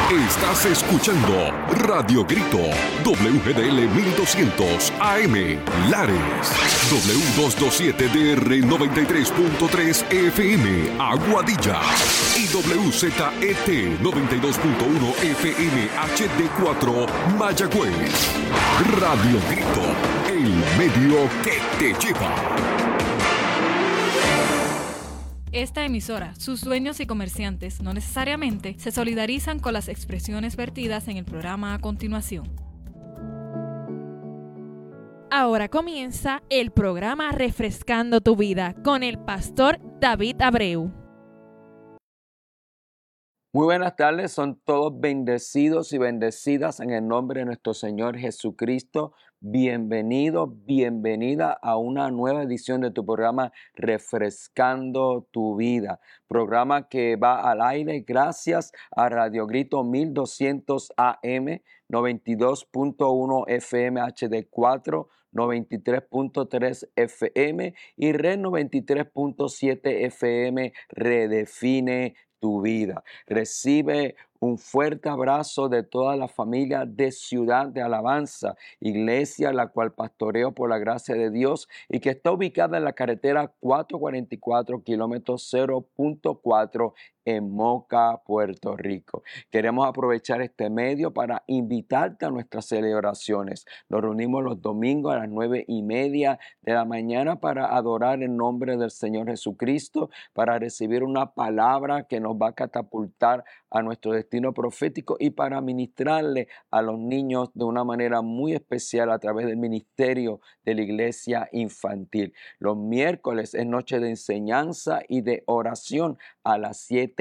Estás escuchando Radio Grito, WGDL 1200 AM, Lares, W227DR 93.3 FM, Aguadilla, y WZET 92.1 FM HD4, Mayagüez. Radio Grito, el medio que te lleva. Esta emisora, sus dueños y comerciantes no necesariamente se solidarizan con las expresiones vertidas en el programa a continuación. Ahora comienza el programa Refrescando tu Vida con el pastor David Abreu. Muy buenas tardes, son todos bendecidos y bendecidas en el nombre de nuestro Señor Jesucristo. Bienvenido, bienvenida a una nueva edición de tu programa Refrescando tu Vida. Programa que va al aire gracias a Radio Grito 1200 AM, 92.1 FM HD4, 93.3 FM y Red 93.7 FM Redefine tu Vida. Recibe un fuerte abrazo de toda la familia de Ciudad de Alabanza, iglesia la cual pastoreo por la gracia de Dios y que está ubicada en la carretera 444, kilómetro 0.4 en Moca, Puerto Rico. Queremos aprovechar este medio para invitarte a nuestras celebraciones. Nos reunimos los domingos a las 9:30 de la mañana para adorar el nombre del Señor Jesucristo, para recibir una palabra que nos va a catapultar a nuestro destino profético y para ministrarle a los niños de una manera muy especial a través del ministerio de la iglesia infantil. Los miércoles es noche de enseñanza y de oración a las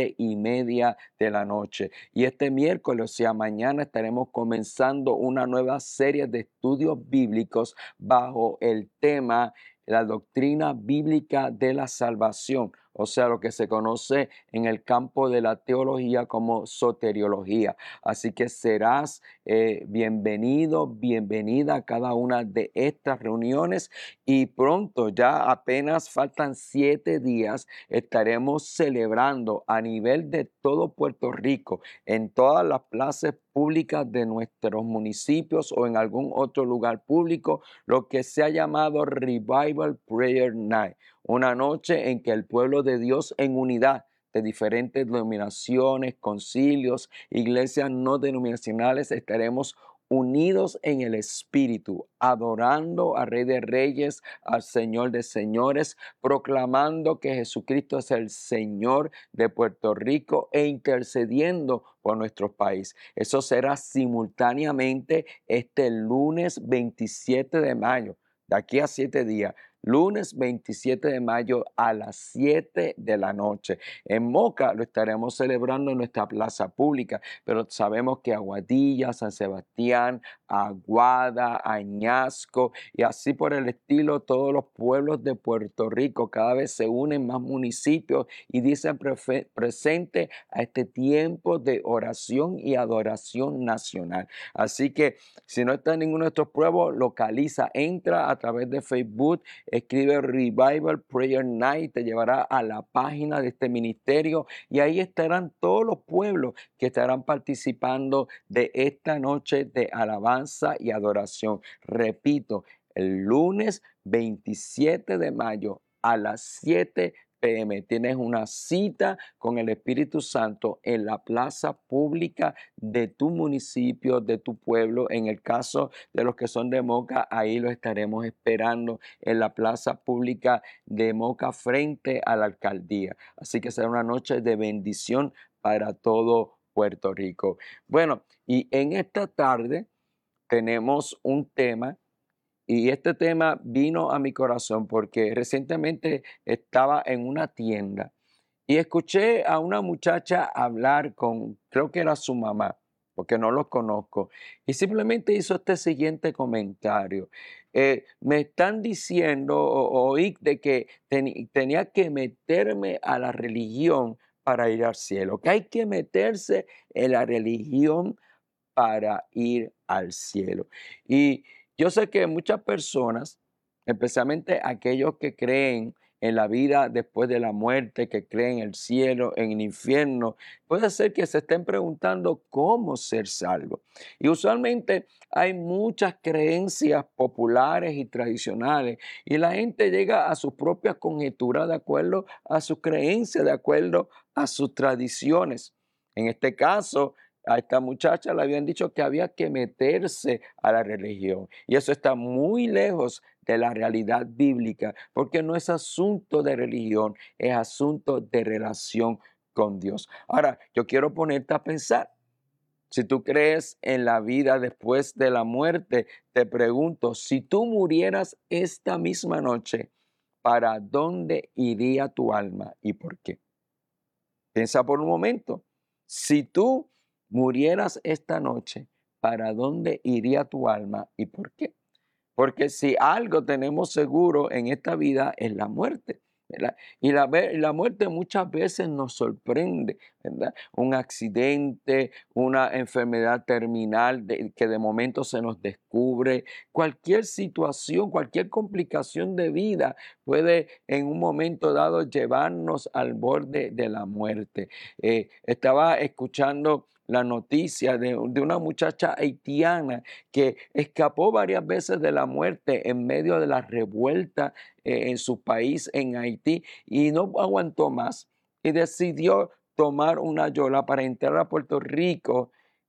7:30 de la noche. Y este miércoles, o sea, mañana estaremos comenzando una nueva serie de estudios bíblicos bajo el tema la doctrina bíblica de la salvación, o sea, lo que se conoce en el campo de la teología como soteriología. Así que serás bienvenido, bienvenida a cada una de estas reuniones y pronto, ya apenas faltan 7 días, estaremos celebrando a nivel de todo Puerto Rico, en todas las plazas públicas de nuestros municipios o en algún otro lugar público, lo que se ha llamado Revival Prayer Night, una noche en que el pueblo de Dios en unidad de diferentes denominaciones, concilios, iglesias no denominacionales, estaremos unidos en el Espíritu, adorando al Rey de Reyes, al Señor de Señores, proclamando que Jesucristo es el Señor de Puerto Rico e intercediendo por nuestro país. Eso será simultáneamente este lunes 27 de mayo, de aquí a 7 días. Lunes 27 de mayo a las 7 de la noche. En Moca lo estaremos celebrando en nuestra plaza pública, pero sabemos que Aguadilla, San Sebastián, Aguada, Añasco y así por el estilo, todos los pueblos de Puerto Rico, cada vez se unen más municipios y dicen presente a este tiempo de oración y adoración nacional. Así que si no está en ninguno de estos pueblos, localiza, entra a través de Facebook, escribe Revival Prayer Night, te llevará a la página de este ministerio y ahí estarán todos los pueblos que estarán participando de esta noche de alabanza y adoración. Repito, el lunes 27 de mayo a las 7 p.m. tienes una cita con el Espíritu Santo en la plaza pública de tu municipio, de tu pueblo. En el caso de los que son de Moca, ahí lo estaremos esperando en la plaza pública de Moca frente a la alcaldía. Así que será una noche de bendición para todo Puerto Rico. Bueno, y en esta tarde tenemos un tema. Y este tema vino a mi corazón porque recientemente estaba en una tienda y escuché a una muchacha hablar con, creo que era su mamá, porque no los conozco, y simplemente hizo este siguiente comentario. Me están diciendo, oí de que tenía que meterme a la religión para ir al cielo, que hay que meterse en la religión para ir al cielo. Y yo sé que muchas personas, especialmente aquellos que creen en la vida después de la muerte, que creen en el cielo, en el infierno, puede ser que se estén preguntando cómo ser salvo. Y usualmente hay muchas creencias populares y tradicionales y la gente llega a sus propias conjeturas de acuerdo a sus creencias, de acuerdo a sus tradiciones. En este caso, a esta muchacha le habían dicho que había que meterse a la religión. Y eso está muy lejos de la realidad bíblica, porque no es asunto de religión, es asunto de relación con Dios. Ahora, yo quiero ponerte a pensar. Si tú crees en la vida después de la muerte, te pregunto, si tú murieras esta misma noche, ¿para dónde iría tu alma y por qué? Piensa por un momento. Si tú murieras esta noche, ¿para dónde iría tu alma y por qué? Porque si algo tenemos seguro en esta vida es la muerte, ¿verdad? Y la muerte muchas veces nos sorprende, ¿verdad? Un accidente, una enfermedad terminal que de momento se nos descubre, cualquier situación, cualquier complicación de vida puede en un momento dado llevarnos al borde de la muerte. Estaba escuchando la noticia de una muchacha haitiana que escapó varias veces de la muerte en medio de la revuelta en su país, en Haití, y no aguantó más y decidió tomar una yola para entrar a Puerto Rico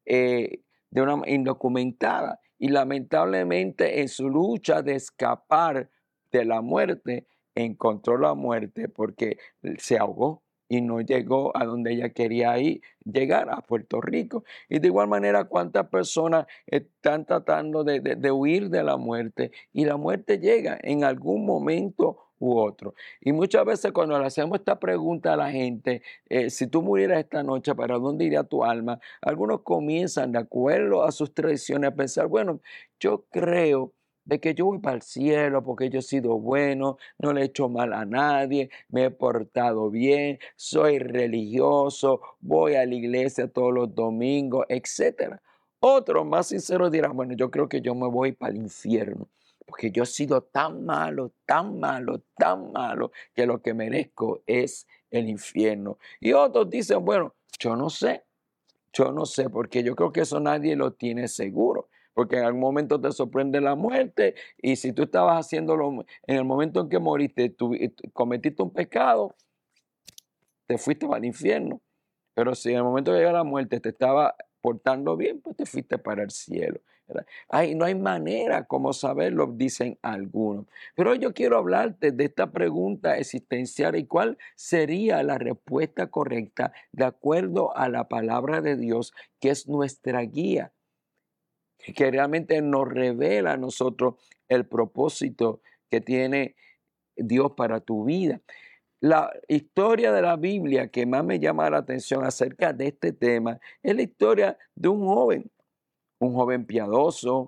de una indocumentada. Y lamentablemente en su lucha de escapar de la muerte, encontró la muerte porque se ahogó y no llegó a donde ella quería ir, llegar a Puerto Rico. Y de igual manera, ¿cuántas personas están tratando de huir de la muerte? Y la muerte llega en algún momento u otro. Y muchas veces cuando le hacemos esta pregunta a la gente, si tú murieras esta noche, ¿para dónde iría tu alma? Algunos comienzan, de acuerdo a sus tradiciones, a pensar, bueno, yo creo de que yo voy para el cielo porque yo he sido bueno, no le he hecho mal a nadie, me he portado bien, soy religioso, voy a la iglesia todos los domingos, etcétera. Otros más sinceros dirán, bueno, yo creo que yo me voy para el infierno porque yo he sido tan malo, tan malo, tan malo, que lo que merezco es el infierno. Y otros dicen, bueno, yo no sé, porque yo creo que eso nadie lo tiene seguro, porque en algún momento te sorprende la muerte y si tú estabas haciéndolo en el momento en que moriste, cometiste un pecado, te fuiste para el infierno. Pero si en el momento de llegar a la muerte te estaba portando bien, pues te fuiste para el cielo, ¿verdad? No hay manera como saberlo, dicen algunos. Pero hoy yo quiero hablarte de esta pregunta existencial y cuál sería la respuesta correcta de acuerdo a la palabra de Dios, que es nuestra guía, que realmente nos revela a nosotros el propósito que tiene Dios para tu vida. La historia de la Biblia que más me llama la atención acerca de este tema es la historia de un joven piadoso,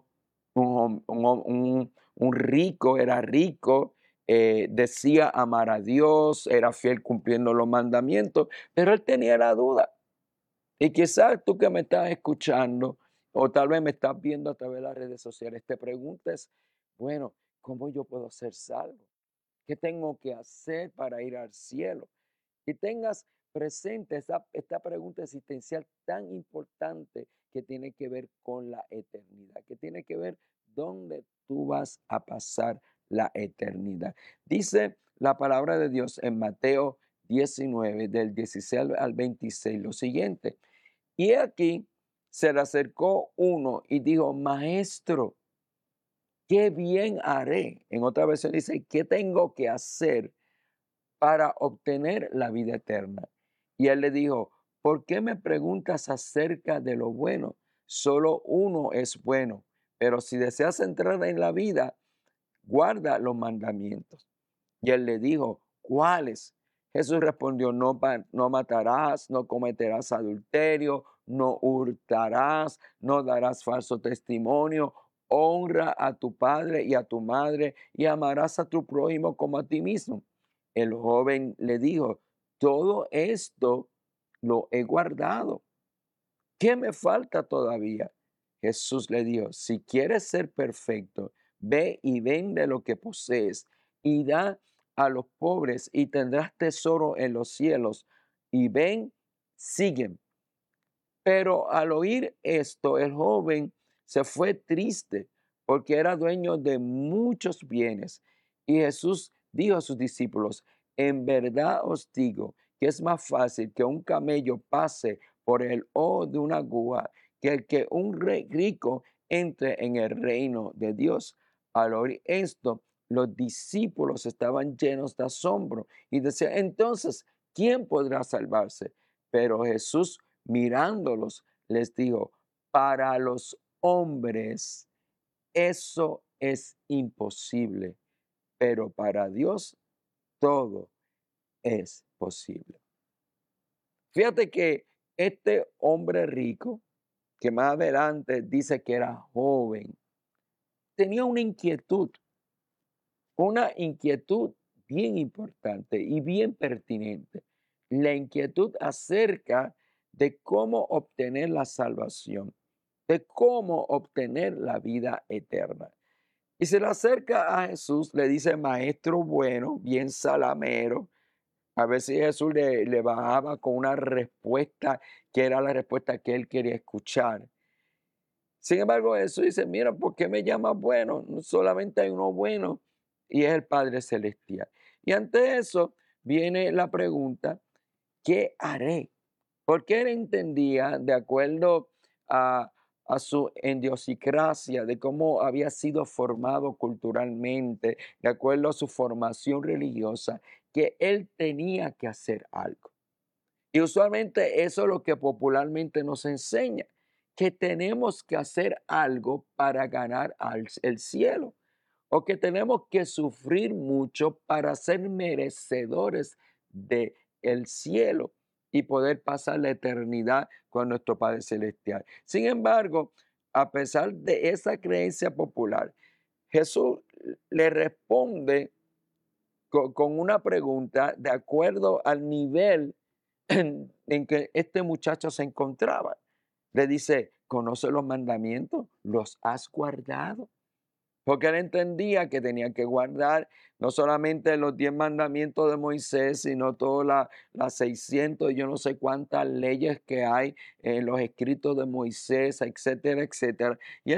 un rico, era rico, decía amar a Dios, era fiel cumpliendo los mandamientos, pero él tenía la duda. Y quizás tú que me estás escuchando o tal vez me estás viendo a través de las redes sociales, te preguntes, bueno, ¿cómo yo puedo ser salvo? ¿Qué tengo que hacer para ir al cielo? Y tengas presente esta pregunta existencial tan importante que tiene que ver con la eternidad, que tiene que ver dónde tú vas a pasar la eternidad. Dice la palabra de Dios en Mateo 19, del 16 al 26, lo siguiente. Y aquí se le acercó uno y dijo, maestro, ¿qué bien haré? En otra versión dice, ¿qué tengo que hacer para obtener la vida eterna? Y él le dijo, ¿por qué me preguntas acerca de lo bueno? Solo uno es bueno, pero si deseas entrar en la vida, guarda los mandamientos. Y él le dijo, ¿cuáles? Jesús respondió, no matarás, no cometerás adulterio, no hurtarás, no darás falso testimonio, honra a tu padre y a tu madre y amarás a tu prójimo como a ti mismo. El joven le dijo, todo esto lo he guardado. ¿Qué me falta todavía? Jesús le dijo, si quieres ser perfecto, ve y vende lo que posees y da a los pobres y tendrás tesoro en los cielos. Y ven, siguen. Pero al oír esto, el joven se fue triste porque era dueño de muchos bienes. Y Jesús dijo a sus discípulos, en verdad os digo que es más fácil que un camello pase por el ojo de una aguja que un rico entre en el reino de Dios. Al oír esto, los discípulos estaban llenos de asombro y decían, entonces, ¿quién podrá salvarse? Pero Jesús, mirándolos, les dijo, para los hombres eso es imposible, pero para Dios todo es posible. Fíjate que este hombre rico, que más adelante dice que era joven, tenía una inquietud bien importante y bien pertinente. La inquietud acerca de cómo obtener la salvación, de cómo obtener la vida eterna. Y se le acerca a Jesús, le dice, maestro bueno, bien salamero. A ver si Jesús le bajaba con una respuesta que era la respuesta que él quería escuchar. Sin embargo, Jesús dice, mira, ¿por qué me llamas bueno? No solamente hay uno bueno y es el Padre Celestial. Y ante eso viene la pregunta, ¿qué haré? Porque él entendía, de acuerdo a su idiosincrasia, de cómo había sido formado culturalmente, de acuerdo a su formación religiosa, que él tenía que hacer algo. Y usualmente eso es lo que popularmente nos enseña, que tenemos que hacer algo para ganar el cielo, o que tenemos que sufrir mucho para ser merecedores de el cielo y poder pasar la eternidad con nuestro Padre Celestial. Sin embargo, a pesar de esa creencia popular, Jesús le responde con una pregunta de acuerdo al nivel en que este muchacho se encontraba. Le dice, ¿conoce los mandamientos? ¿Los has guardado? Porque él entendía que tenía que guardar no solamente los 10 mandamientos de Moisés, sino todas las 600, yo no sé cuántas leyes que hay en los escritos de Moisés, etcétera, etcétera. Y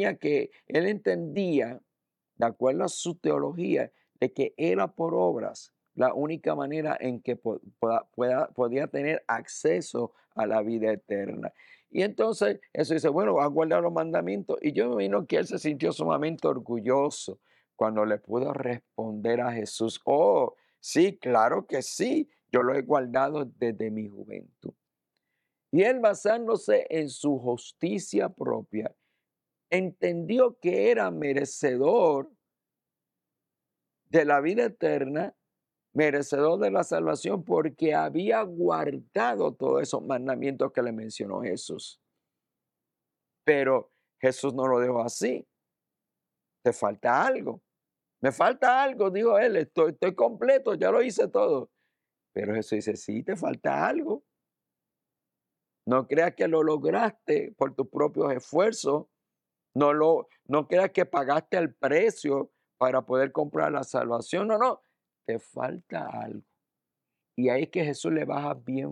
él entendía, de acuerdo a su teología, de que era por obras la única manera en que podía tener acceso a la vida eterna. Y entonces eso dice, bueno, va a guardar los mandamientos. Y yo me imagino que él se sintió sumamente orgulloso cuando le pudo responder a Jesús, oh, sí, claro que sí, yo lo he guardado desde mi juventud. Y él, basándose en su justicia propia, entendió que era merecedor de la vida eterna, merecedor de la salvación, porque había guardado todos esos mandamientos que le mencionó Jesús. Pero Jesús no lo dejó así. Te falta algo. Me falta algo, dijo él. Estoy completo, ya lo hice todo. Pero Jesús dice, sí, te falta algo. No creas que lo lograste por tus propios esfuerzos. No creas que pagaste el precio para poder comprar la salvación. No, no. Te falta algo. Y ahí es que Jesús le baja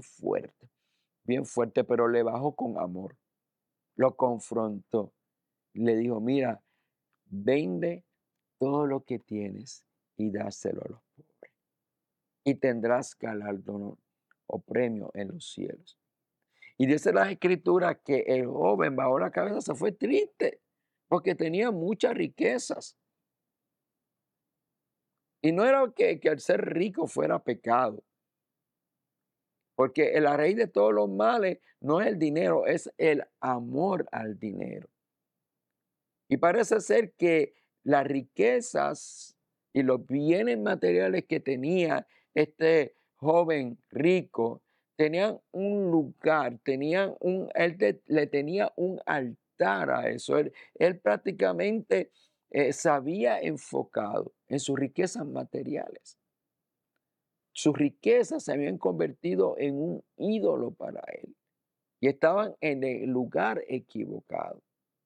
bien fuerte, pero le bajó con amor. Lo confrontó. Le dijo, mira, vende todo lo que tienes y dáselo a los pobres. Y tendrás galardón o premio en los cielos. Y dice las escrituras que el joven bajó la cabeza, se fue triste, porque tenía muchas riquezas. Y no era que al ser rico fuera pecado. Porque la raíz de todos los males no es el dinero, es el amor al dinero. Y parece ser que las riquezas y los bienes materiales que tenía este joven rico tenían un lugar, le tenía un altar a eso. Él prácticamente se había enfocado en sus riquezas materiales. Sus riquezas se habían convertido en un ídolo para él y estaban en el lugar equivocado.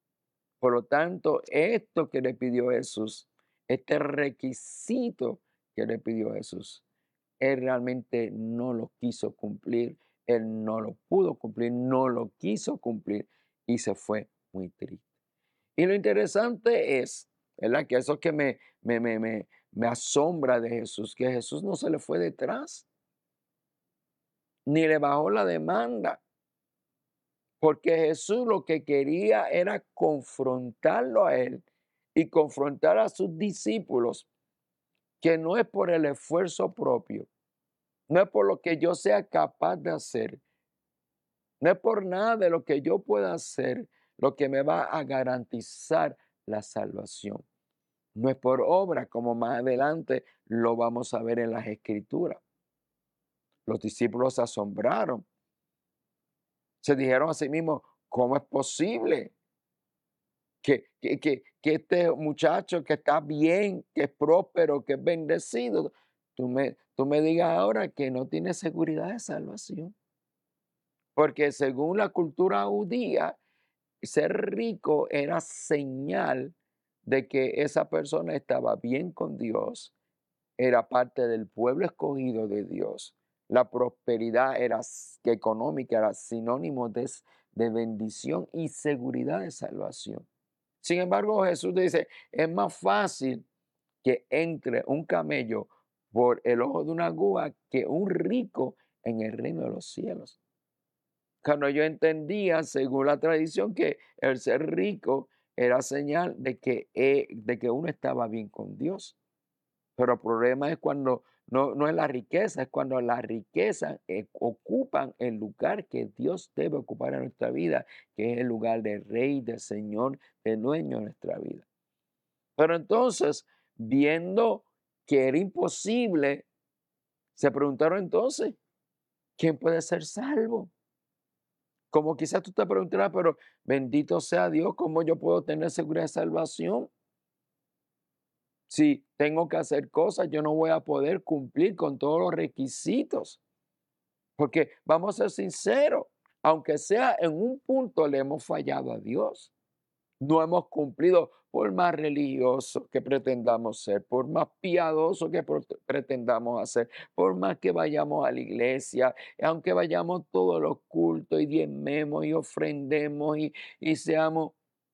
Por lo tanto, esto que le pidió Jesús, este requisito que le pidió Jesús. Él realmente no lo quiso cumplir, él no lo pudo cumplir, no lo quiso cumplir y se fue muy triste. Y lo interesante es, ¿verdad? Que eso que me asombra de Jesús, que Jesús no se le fue detrás, ni le bajó la demanda, porque Jesús lo que quería era confrontarlo a él y confrontar a sus discípulos, que no es por el esfuerzo propio, no es por lo que yo sea capaz de hacer, no es por nada de lo que yo pueda hacer lo que me va a garantizar la salvación. No es por obra, como más adelante lo vamos a ver en las Escrituras. Los discípulos se asombraron. Se dijeron a sí mismos, ¿cómo es posible que este muchacho que está bien, que es próspero, que es bendecido, tú me digas ahora que no tiene seguridad de salvación? Porque según la cultura judía, ser rico era señal de que esa persona estaba bien con Dios, era parte del pueblo escogido de Dios. La prosperidad económica era sinónimo de bendición y seguridad de salvación. Sin embargo, Jesús dice, es más fácil que entre un camello por el ojo de una aguja que un rico en el reino de los cielos. Cuando yo entendía, según la tradición, que el ser rico era señal de que uno estaba bien con Dios. Pero el problema es cuando no es la riqueza, es cuando las riquezas ocupan el lugar que Dios debe ocupar en nuestra vida, que es el lugar de rey, de señor, de dueño de nuestra vida. Pero entonces, viendo que era imposible, se preguntaron entonces, ¿quién puede ser salvo? Como quizás tú te preguntarás, pero bendito sea Dios, ¿cómo yo puedo tener seguridad de salvación? Si tengo que hacer cosas, yo no voy a poder cumplir con todos los requisitos. Porque vamos a ser sinceros, aunque sea en un punto le hemos fallado a Dios. No hemos cumplido por más religiosos que pretendamos ser, por más piadosos que pretendamos hacer, por más que vayamos a la iglesia, aunque vayamos todos los cultos y diezmemos y ofrendemos y seamos,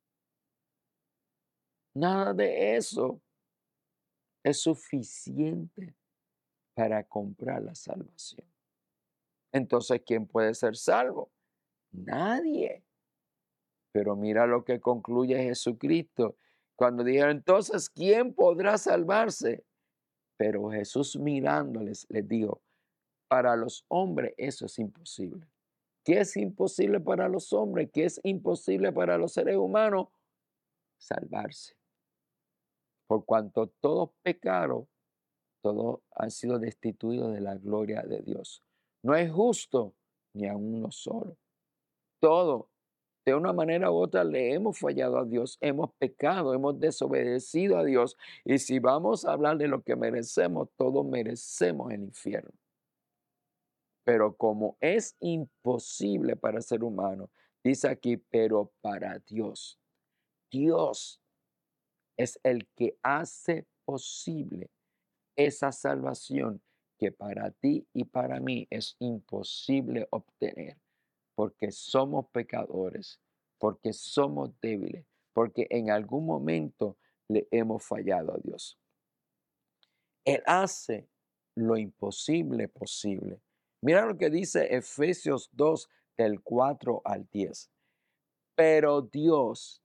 nada de eso es suficiente para comprar la salvación. Entonces, ¿quién puede ser salvo? Nadie. Pero mira lo que concluye Jesucristo. Cuando dijeron, entonces, ¿quién podrá salvarse? Pero Jesús mirándoles, les dijo, para los hombres eso es imposible. ¿Qué es imposible para los hombres? ¿Qué es imposible para los seres humanos? Salvarse. Por cuanto todos pecaron, todos han sido destituidos de la gloria de Dios. No hay justo ni a uno solo. Todo, de una manera u otra, le hemos fallado a Dios, hemos pecado, hemos desobedecido a Dios. Y si vamos a hablar de lo que merecemos, todos merecemos el infierno. Pero como es imposible para el ser humano, dice aquí, pero para Dios, Dios es el que hace posible esa salvación que para ti y para mí es imposible obtener, porque somos pecadores, porque somos débiles, porque en algún momento le hemos fallado a Dios. Él hace lo imposible posible. Mira lo que dice Efesios 2, del 4 al 10. Pero Dios,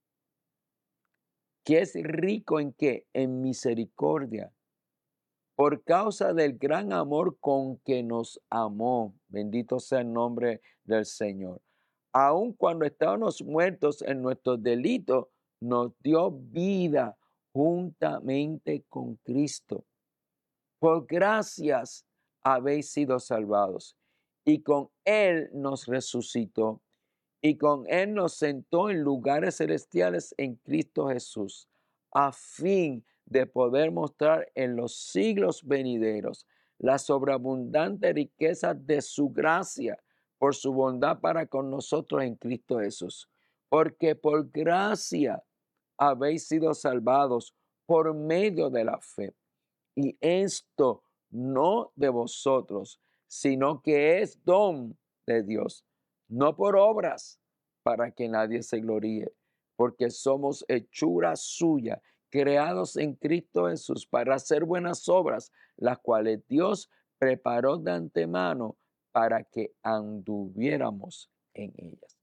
que es rico en qué? En misericordia, por causa del gran amor con que nos amó, bendito sea el nombre del Señor. Aun cuando estábamos muertos en nuestros delitos, nos dio vida juntamente con Cristo. Por gracias habéis sido salvados. Y con Él nos resucitó. Y con Él nos sentó en lugares celestiales en Cristo Jesús, a fin de poder mostrar en los siglos venideros la sobreabundante riqueza de su gracia por su bondad para con nosotros en Cristo Jesús. Porque por gracia habéis sido salvados por medio de la fe. Y esto no de vosotros, sino que es don de Dios, no por obras, para que nadie se gloríe, porque somos hechura suya, creados en Cristo Jesús para hacer buenas obras, las cuales Dios preparó de antemano para que anduviéramos en ellas.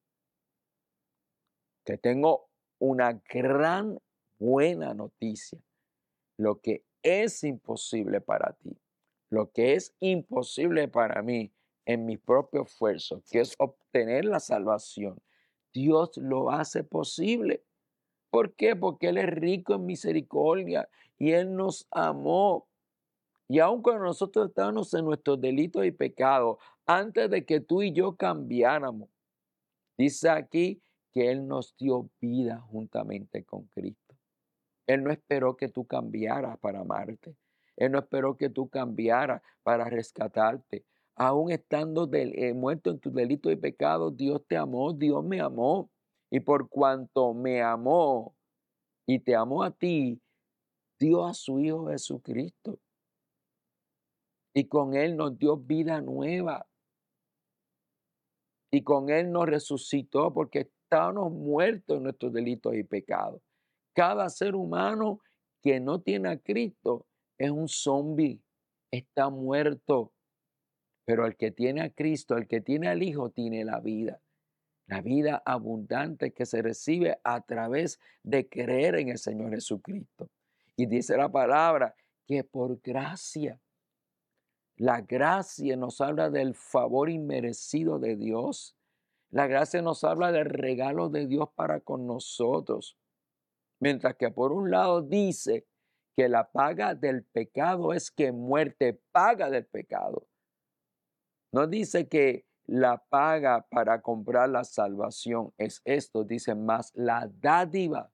Te tengo una gran buena noticia. Lo que es imposible para ti, lo que es imposible para mí en mi propio esfuerzo, que es obtener la salvación, Dios lo hace posible. ¿Por qué? Porque Él es rico en misericordia y Él nos amó. Y aun cuando nosotros estábamos en nuestros delitos y pecados, antes de que tú y yo cambiáramos, dice aquí que Él nos dio vida juntamente con Cristo. Él no esperó que tú cambiaras para amarte. Él no esperó que tú cambiaras para rescatarte. Aún estando muerto en tus delitos y pecados, Dios te amó, Dios me amó. Y por cuanto me amó y te amó a ti, dio a su Hijo Jesucristo. Y con Él nos dio vida nueva. Y con Él nos resucitó porque estábamos muertos en nuestros delitos y pecados. Cada ser humano que no tiene a Cristo es un zombie, está muerto. Pero el que tiene a Cristo, el que tiene al Hijo, tiene la vida abundante que se recibe a través de creer en el Señor Jesucristo. Y dice la palabra que por gracia, la gracia nos habla del favor inmerecido de Dios. La gracia nos habla del regalo de Dios para con nosotros. Mientras que por un lado dice que la paga del pecado es que muerte, paga del pecado. No dice que la paga para comprar la salvación es esto, dice más la dádiva.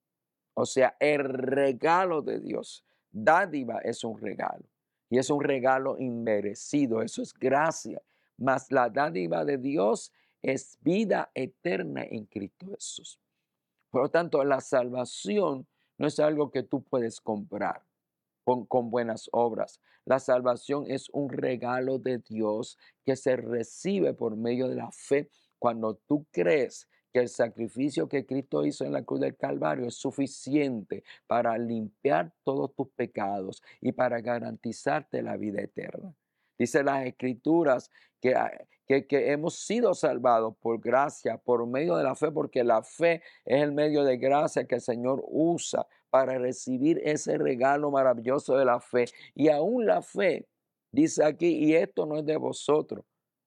O sea, el regalo de Dios. Dádiva es un regalo. Y es un regalo inmerecido, eso es gracia. Mas la dádiva de Dios es vida eterna en Cristo Jesús. Por lo tanto, la salvación no es algo que tú puedes comprar con buenas obras. La salvación es un regalo de Dios que se recibe por medio de la fe cuando tú crees que el sacrificio que Cristo hizo en la cruz del Calvario es suficiente para limpiar todos tus pecados y para garantizarte la vida eterna. Dice las Escrituras que, que hemos sido salvados por gracia, por medio de la fe, porque la fe es el medio de gracia que el Señor usa para recibir ese regalo maravilloso de la fe. Y aún la fe, dice aquí, y esto no es de vosotros,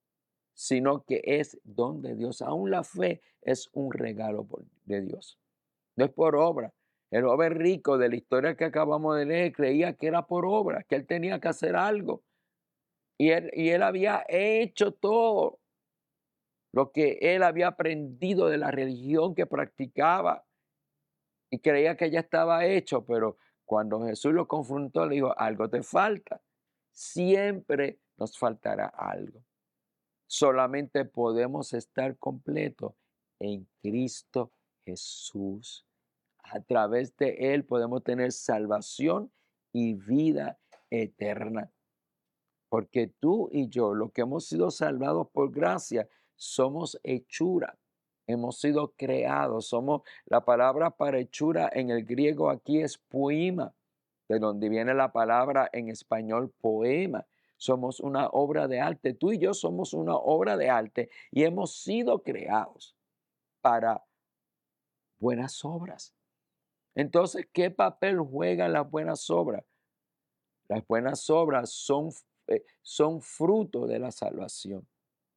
sino que es don de Dios. Aún la fe es un regalo de Dios. No es por obra. El joven rico de la historia que acabamos de leer creía que era por obra, que él tenía que hacer algo. Y él había hecho todo lo que él había aprendido de la religión que practicaba y creía que ya estaba hecho, pero cuando Jesús lo confrontó, le dijo, algo te falta. Siempre nos faltará algo. Solamente podemos estar completos en Cristo Jesús. A través de Él podemos tener salvación y vida eterna. Porque tú y yo, los que hemos sido salvados por gracia, somos hechura. Hemos sido creados. La palabra para hechura en el griego aquí es poema, de donde viene la palabra en español poema. Somos una obra de arte. Tú y yo somos una obra de arte y hemos sido creados para buenas obras. Entonces, ¿qué papel juegan las buenas obras? Las buenas obras son fruto de la salvación.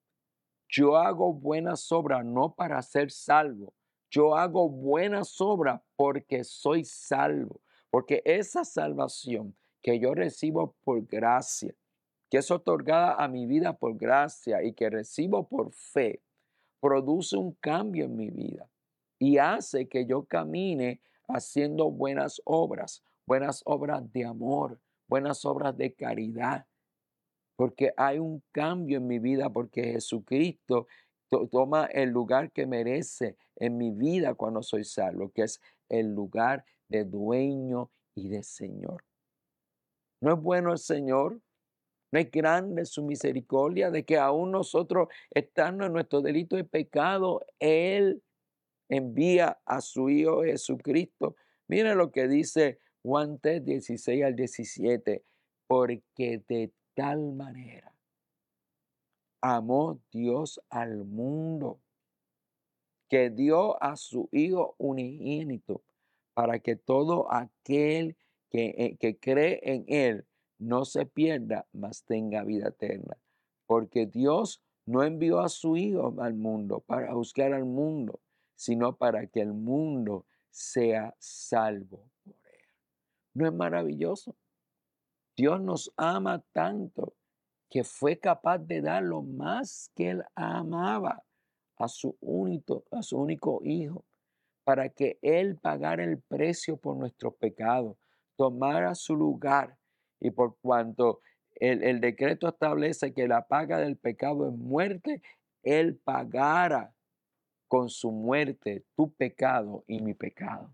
Yo hago buenas obras no para ser salvo. Yo hago buenas obras porque soy salvo. Porque esa salvación que yo recibo por gracia, que es otorgada a mi vida por gracia y que recibo por fe, produce un cambio en mi vida y hace que yo camine haciendo buenas obras de amor, buenas obras de caridad, porque hay un cambio en mi vida, porque Jesucristo toma el lugar que merece en mi vida cuando soy salvo, que es el lugar de dueño y de Señor. ¿No es bueno el Señor? ¿No es grande su misericordia de que aún nosotros, estando en nuestro delito y pecado, Él envía a su Hijo Jesucristo? Mira lo que dice Juan 3, 16 al 17. Porque de tal manera amó Dios al mundo, que dio a su Hijo unigénito, para que todo aquel que cree en Él no se pierda, mas tenga vida eterna. Porque Dios no envió a su Hijo al mundo para juzgar al mundo, sino para que el mundo sea salvo por Él. ¿No es maravilloso? Dios nos ama tanto que fue capaz de dar lo más que Él amaba a su único Hijo, para que Él pagara el precio por nuestros pecados, tomara su lugar, y por cuanto el decreto establece que la paga del pecado es muerte, Él pagara con su muerte tu pecado y mi pecado,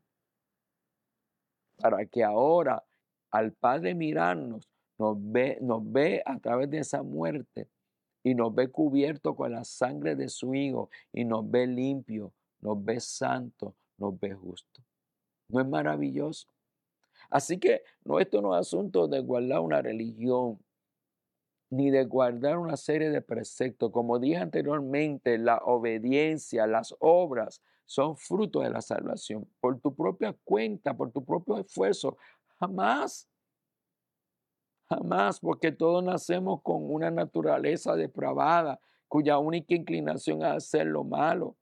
para que ahora al Padre mirarnos, nos ve a través de esa muerte y nos ve cubierto con la sangre de su Hijo y nos ve limpio, nos ve santo, nos ve justo. ¿No es maravilloso? Así que esto no es asunto de guardar una religión ni de guardar una serie de preceptos. Como dije anteriormente, la obediencia, las obras son fruto de la salvación. Por tu propia cuenta, por tu propio esfuerzo, jamás. Jamás, porque todos nacemos con una naturaleza depravada, cuya única inclinación es hacer lo malo.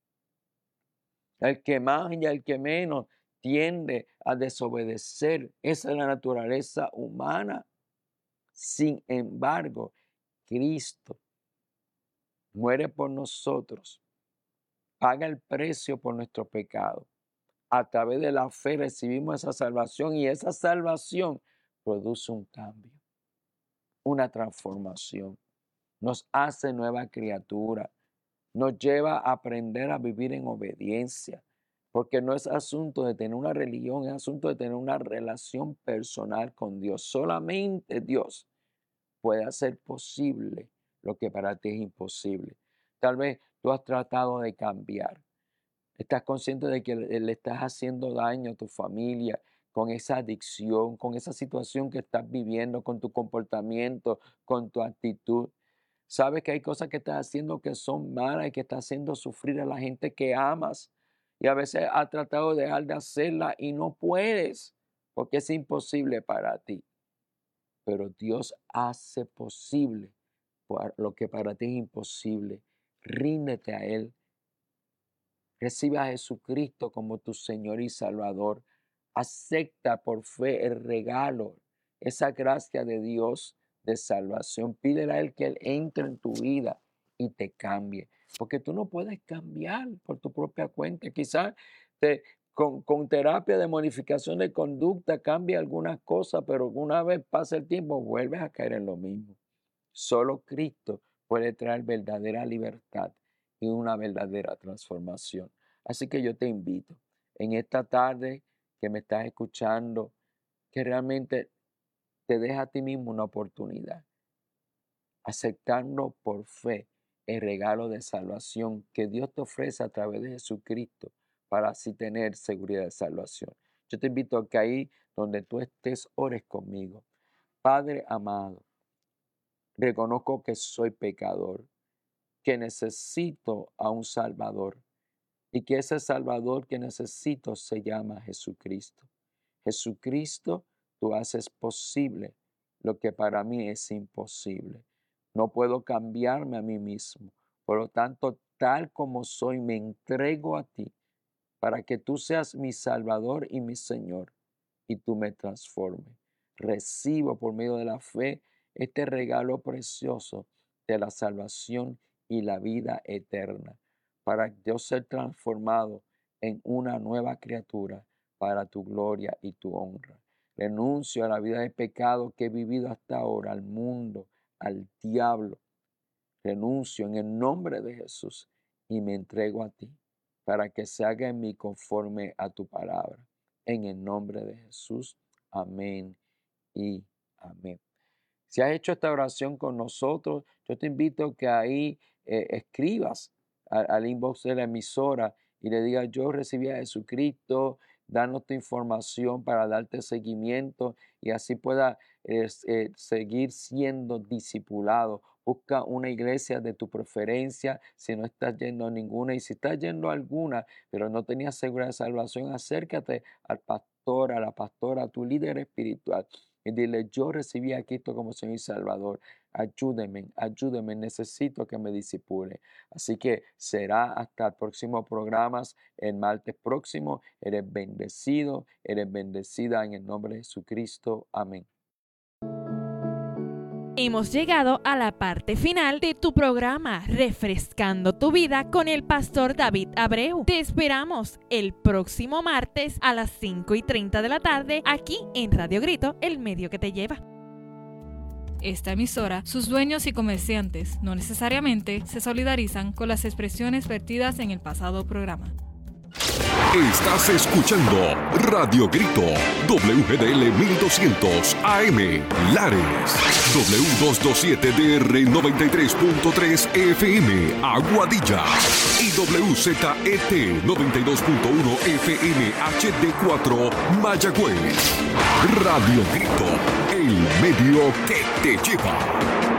El que más y el que menos tiende a desobedecer. Esa es la naturaleza humana. Sin embargo, Cristo muere por nosotros, paga el precio por nuestro pecado. A través de la fe recibimos esa salvación y esa salvación produce un cambio, una transformación. Nos hace nueva criatura, nos lleva a aprender a vivir en obediencia, porque no es asunto de tener una religión, es asunto de tener una relación personal con Dios. Solamente Dios puede hacer posible lo que para ti es imposible. Tal vez tú has tratado de cambiar. Estás consciente de que le estás haciendo daño a tu familia con esa adicción, con esa situación que estás viviendo, con tu comportamiento, con tu actitud. Sabes que hay cosas que estás haciendo que son malas y que estás haciendo sufrir a la gente que amas. Y a veces has tratado de dejar de hacerla y no puedes porque es imposible para ti. Pero Dios hace posible lo que para ti es imposible. Ríndete a Él. Recibe a Jesucristo como tu Señor y Salvador. Acepta por fe el regalo, esa gracia de Dios de salvación. Pídele a Él que Él entre en tu vida y te cambie. Porque tú no puedes cambiar por tu propia cuenta. Quizás con terapia de modificación de conducta cambia algunas cosas, pero una vez pasa el tiempo vuelves a caer en lo mismo. Solo Cristo puede traer verdadera libertad y una verdadera transformación. Así que yo te invito en esta tarde que me estás escuchando, que realmente te deja a ti mismo una oportunidad, aceptando por fe el regalo de salvación que Dios te ofrece a través de Jesucristo para así tener seguridad de salvación. Yo te invito a que ahí donde tú estés, ores conmigo. Padre amado, reconozco que soy pecador, que necesito a un Salvador y que ese Salvador que necesito se llama Jesucristo. Jesucristo, tú haces posible lo que para mí es imposible. No puedo cambiarme a mí mismo. Por lo tanto, tal como soy, me entrego a ti para que tú seas mi Salvador y mi Señor y tú me transformes. Recibo por medio de la fe este regalo precioso de la salvación y la vida eterna, para yo ser transformado en una nueva criatura para tu gloria y tu honra. Renuncio a la vida de pecado que he vivido hasta ahora, al mundo, al diablo. Renuncio en el nombre de Jesús y me entrego a ti para que se haga en mí conforme a tu palabra. En el nombre de Jesús. Amén y Amén. Si has hecho esta oración con nosotros, yo te invito que ahí escribas al inbox de la emisora y le digas: yo recibí a Jesucristo, danos tu información para darte seguimiento y así pueda seguir siendo discipulado. Busca una iglesia de tu preferencia si no estás yendo a ninguna, y si estás yendo a alguna pero no tenías segura de salvación, acércate al pastor, a la pastora, a tu líder espiritual y dile: yo recibí a Cristo como Señor y Salvador. Ayúdeme, necesito que me disipule. Así que será hasta el próximo programa, el martes próximo. Eres bendecido, eres bendecida en el nombre de Jesucristo. Amén. Hemos llegado a la parte final de tu programa Refrescando tu Vida con el pastor David Abreu. Te esperamos el próximo martes a las 5:30 de la tarde aquí en Radio Grito, el medio que te lleva. Esta emisora, sus dueños y comerciantes no necesariamente se solidarizan con las expresiones vertidas en el pasado programa. Estás escuchando Radio Grito, WGDL 1200 AM, Lares, W227DR 93.3 FM, Aguadilla, y WZET 92.1 FM HD4, Mayagüez. Radio Grito, el medio que te lleva.